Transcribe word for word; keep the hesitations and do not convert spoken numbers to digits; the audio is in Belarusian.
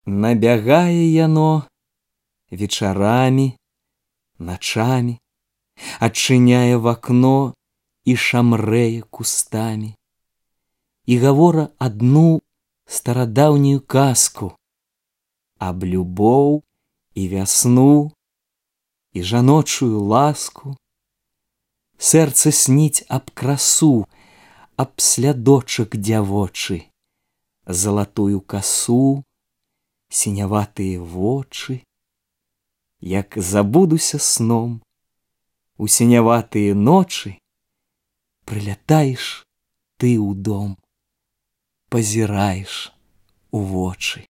Набягае яно вечарамі, начамі, адчыняе вакно і шамрэе кустамі. І гавора адну старадаўнюю казку аб любоў і вясну і жаночую ласку. Сэрца сніць аб красу, аб слядочак дзявочы, залатую касу, сіняватыя вочы. Як забудуся сном у сіняватыя ночы, прылятаеш ты ў дом, пазіраеш у вочы.